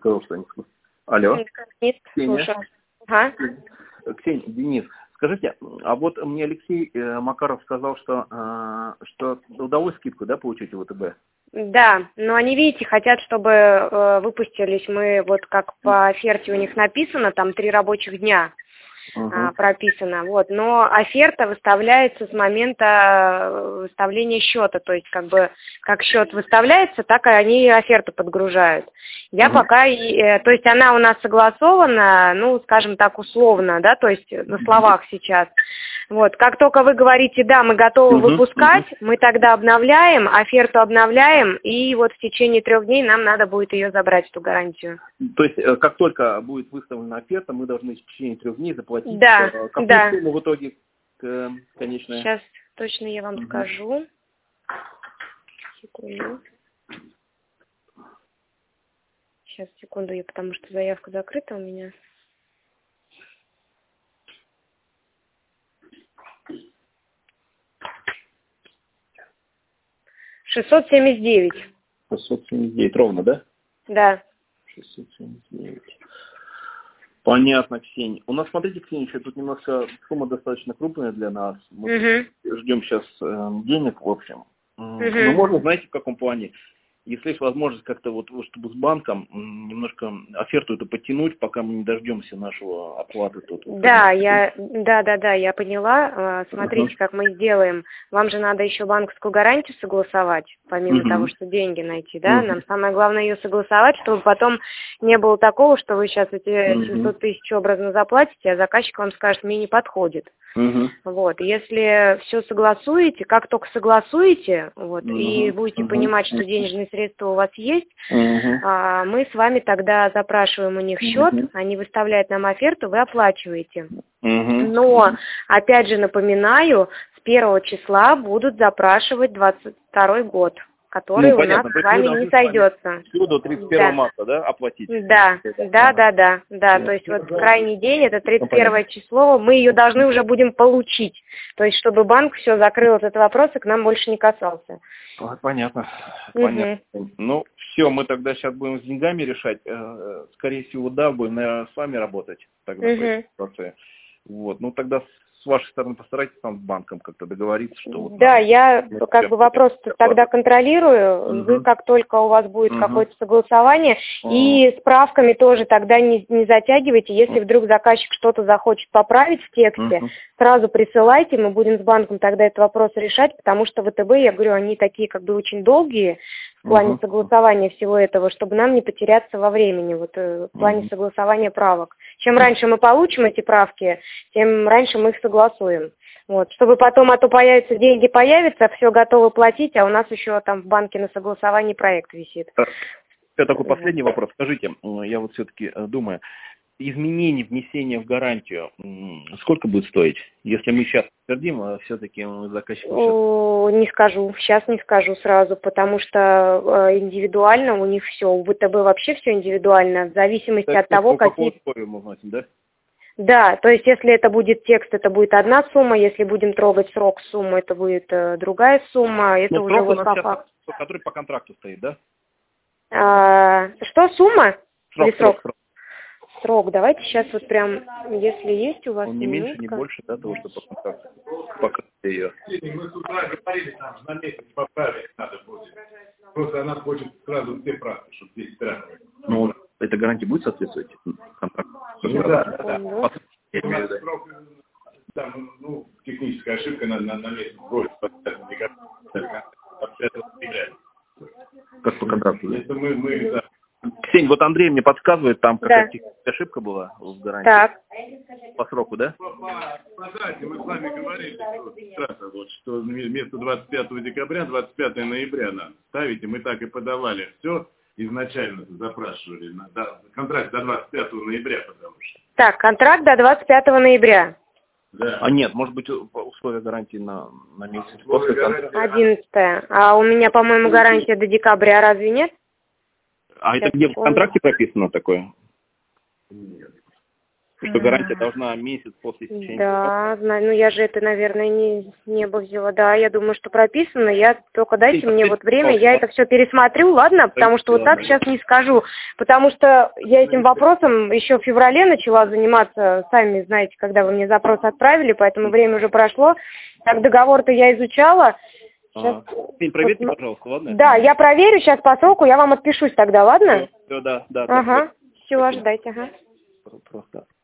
сказал, что они... Алло. Нет, Ксения. слушаю. Ага. Ксения, Денис, скажите, а вот мне Алексей Макаров сказал, что удалось скидку, да, получить у ВТБ? Да, но они, видите, хотят, чтобы выпустились мы, вот как по оферте у них написано, там 3 рабочих дня. Прописано, вот, но оферта выставляется с момента выставления счета, то есть как счет выставляется, так и они оферту подгружают. Я пока, то есть она у нас согласована, ну, скажем так, условно, да, то есть на словах сейчас. Вот, как только вы говорите, да, мы готовы выпускать, мы тогда обновляем, оферту обновляем, и вот в течение 3 дней нам надо будет ее забрать, эту гарантию. То есть, как только будет выставлена оферта, мы должны в течение 3 дней заплатить. Да, какую сумму в итоге конечная? Сейчас точно я вам скажу. Секунду. Сейчас, секунду, потому что заявка закрыта у меня. $679. 679 ровно, да? Да. 679. Понятно, Ксения. У нас, смотрите, Ксения, еще тут немножко сумма достаточно крупная для нас. Мы ждем сейчас денег, в общем. Мы можем, знаете, в каком плане? Если есть возможность как-то вот, чтобы с банком немножко оферту эту подтянуть, пока мы не дождемся нашего оплаты тут. Да, я поняла. Смотрите, как мы сделаем. Вам же надо еще банковскую гарантию согласовать, помимо того, что деньги найти, да? Нам самое главное ее согласовать, чтобы потом не было такого, что вы сейчас эти 700 тысяч образно заплатите, а заказчик вам скажет, мне не подходит. Вот, если все согласуете, как только согласуете, вот, и будете понимать, что денежные средства у вас есть, мы с вами тогда запрашиваем у них счет, они выставляют нам оферту, вы оплачиваете. Но, опять же, напоминаю, с 1 числа будут запрашивать 22 год. Который у нас с вами не сойдется. До 31 марта, да, оплатить? Да. То есть вот крайний день, это 31 число, мы ее должны уже будем получить. То есть чтобы банк все закрыл этот вопрос и к нам больше не касался. Понятно. Ну, все, мы тогда сейчас будем с деньгами решать. Скорее всего, да, будем, наверное, с вами работать тогда по этой ситуации. Вот, ну тогда с вашей стороны постарайтесь там с банком как-то договориться, что... Да, я как бы вопрос тогда контролирую, вы как только у вас будет какое-то согласование, и справками тоже тогда не затягивайте, если вдруг заказчик что-то захочет поправить в тексте, сразу присылайте, мы будем с банком тогда этот вопрос решать, потому что ВТБ, я говорю, они такие как бы очень долгие в плане согласования всего этого, чтобы нам не потеряться во времени, вот в плане согласования правок. Чем раньше мы получим эти правки, тем раньше мы их согласуем. Вот, чтобы потом, а то появятся деньги, появятся, все готовы платить, а у нас еще там в банке на согласовании проект висит. Такой последний вопрос. Скажите, я вот все-таки думаю, изменение внесения в гарантию сколько будет стоить? Если мы сейчас подтвердим, а все-таки заказчик... Не скажу, сейчас не скажу сразу, потому что индивидуально у них все, у ВТБ вообще все индивидуально, в зависимости от того, какие... мы вносим, да? Да, то есть если это будет текст, это будет одна сумма, если будем трогать срок суммы, это будет другая сумма, это уже вот по факту. Который по контракту стоит, да? Что, сумма? Срок. Срок, давайте сейчас вот прям, если есть у вас он не меньше, не больше, да, того, что по контракту. Пока ее. Мы с утра говорили, там на месяц поправить надо будет. Просто она хочет сразу все правки, чтобы здесь правки. Ну, эта гарантия будет соответствовать контракту? Да. Там, техническая ошибка на месяц больше. Как по контракту? Если мы да. Ксения, вот Андрей мне подсказывает, там какая-то техническая ошибка была в гарантии. Так. По сроку, да? По дате мы с вами говорили, что вместо 25 декабря 25 ноября надо ставить, и мы так и подавали все. Изначально запрашивали контракт до 25 ноября, потому что... Так, контракт до 25 ноября. Да. А нет, может быть, условия гарантии на месяц после контракта. 11. А у меня, по-моему, гарантия до декабря, разве нет? А это где в контракте прописано такое? Нет. Что гарантия должна месяц после истечения. Да, знаю. Ну, я же это, наверное, не бы взяла. Да, я думаю, что прописано. Я только дайте мне вот время, я это все пересмотрю, ладно? Потому что вот так сейчас не скажу. Потому что я этим вопросом еще в феврале начала заниматься, сами знаете, когда вы мне запрос отправили, поэтому время уже прошло. Так, договор-то я изучала. Сейчас... Проверьте, пожалуйста, ладно? Да, я проверю сейчас по сроку, я вам отпишусь тогда, ладно? Все, да. Ага, все, ожидайте, ага. Просто.